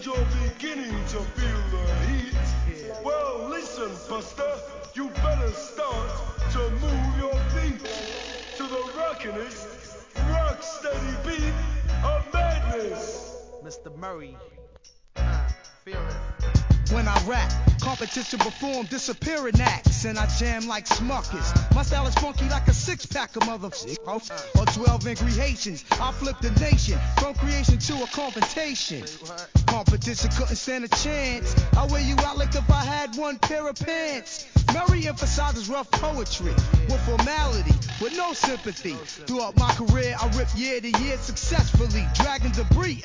you're beginning to feel the heat, well, listen, Buster, you better start to move your feet to the rockin'est, rock-steady beat of madness. Mr. Murray, feel it. When I rap, competition perform disappearing acts, and I jam like Smuckers. My style is funky like a six-pack of motherfuckers. Or 12 angry Haitians. I flip the nation from creation to a confrontation. Competition couldn't stand a chance. I wear you out like if I had one pair of pants. Murray emphasizes rough poetry with formality, with no sympathy. Throughout my career, I rip year to year successfully, dragging debris